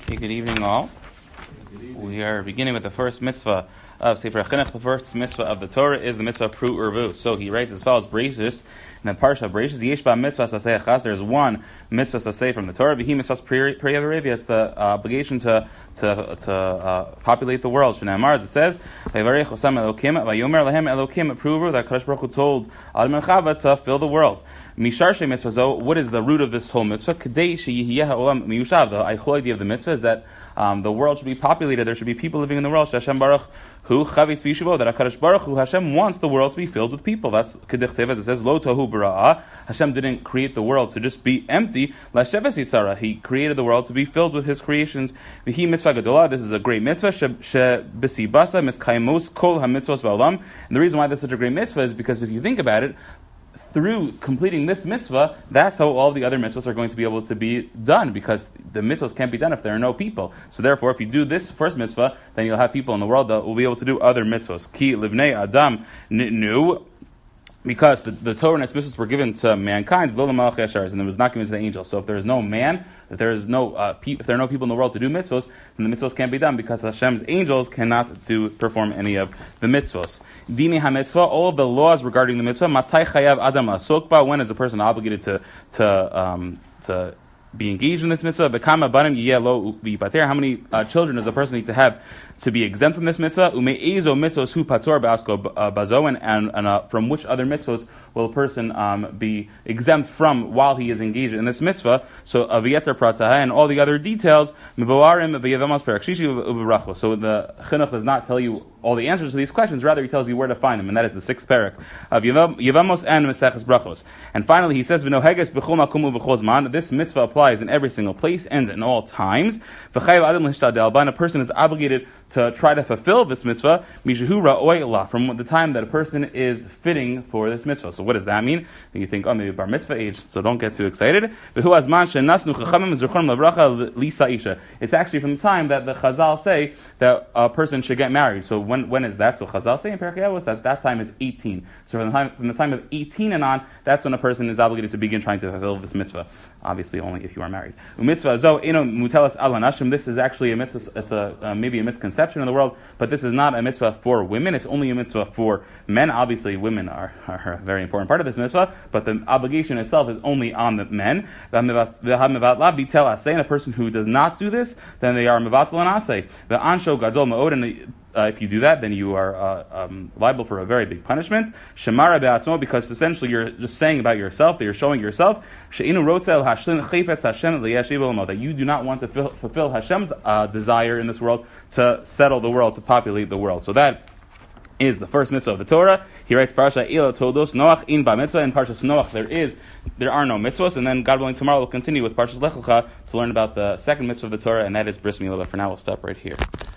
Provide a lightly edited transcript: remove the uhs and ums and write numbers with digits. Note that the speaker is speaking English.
Okay, good evening all. We are beginning with the first mitzvah of Sefer HaChinuch. The first mitzvah of the Torah is the mitzvah Pru Urvu. So he writes as follows: Bereshis, in the parsha Bereshis, Yesh ba mitzvah saseh achas. There's one mitzvah saseh from the Torah. V'hi mitzvah Priya. It's the obligation to populate the world. Shneimar, as it says, Vayvarech Osam Elokim, Vayomer Lahem Elokim Pru Urvu. That Kadosh Baruch Hu told Adam Chava to fill the world. Misharshe mitzvah. So, what is the root of this whole mitzvah? Kadei sheyiyeh ha'olam miyushav. The idea of the mitzvah is that the world should be populated. There should be people living in the world. Hashem Baruch Hu chavetz v'yishuvo. That HaKadosh Baruch Hu Hashem wants the world to be filled with people. That's kedichtev, as it says, Lo tohu bara'ah. Hashem didn't create the world to just be empty. Lasheves yitzara. He created the world to be filled with His creations. V'hi mitzvah gadolah. This is a great mitzvah. She b'sibasa miskayemos kol hamitzvos ba'olam. And the reason why this is such a great mitzvah is because if you think about it, through completing this mitzvah, that's how all the other mitzvahs are going to be able to be done, because the mitzvahs can't be done if there are no people. So therefore, if you do this first mitzvah, then you'll have people in the world that will be able to do other mitzvahs. Ki livnei adam nitnu, because the Torah and its mitzvahs were given to mankind, and it was not given to the angels. So if there is no man, if there are no people in the world to do mitzvahs, then the mitzvahs can't be done, because Hashem's angels cannot perform any of the mitzvahs. Dini ha-mitzvah, all of the laws regarding the mitzvah, matai chayav adam la'asok, when is a person obligated to be engaged in this mitzvah? Bekama banim yiyeh lo v'yipater. How many children does a person need to have to be exempt from this mitzvah? Ume'ezo mitzvos hu pator ba'asko bazo, and from which other mitzvahs will a person be exempt from while he is engaged in this mitzvah? So aviyeter prataha, and all the other details, miboarim v'yevamos perak shishi u'berachos. So the Chinuch does not tell you all the answers to these questions, rather he tells you where to find them, and that is the sixth parak of Yevamos and Maseches Brachos. And finally he says, V'noheges b'chol makom u'b'chol zman. This mitzvah applies in every single place and in all times. V'chayav adam l'hishtadel, and a person is obligated to try to fulfill this mitzvah, mishehu ra'oi lah, from the time that a person is fitting for this mitzvah. So what does that mean? You think, maybe bar mitzvah age, so don't get too excited. V'hu azman she'nasnu chachamim zurchon l'bracha lisa isha. It's actually from the time that the Chazal say that a person should get married. So when is that? So Chazal say in Perkei Avos that time is 18. So from the time of 18 and on, that's when a person is obligated to begin trying to fulfill this mitzvah. Obviously, only if you are married. Mitzvah zo eno mutelas al hanashim. This is actually a mitzvah. It's maybe a misconception in the world, but this is not a mitzvah for women. It's only a mitzvah for men. Obviously, women are a very important part of this mitzvah, but the obligation itself is only on the men. And a person who does not do this, then they are mevatel anaseh. The ansho gadol ma'od, and if you do that, then you are liable for a very big punishment. Shemara be'atzmo, because essentially you're just saying about yourself, that you're showing yourself, she'inu rotzel hashlim chayfetz Hashem liyashiv olam, that you do not want to fulfill Hashem's desire in this world to settle the world, to populate the world. So that is the first mitzvah of the Torah. He writes, Parasha Elo Todos Noach in Ba Mitzvah. In Parshas Noach there are no mitzvahs, and then God willing tomorrow we'll continue with Parshas Lech Lecha to learn about the second mitzvah of the Torah, and that is Bris Milah. But for now we'll stop right here.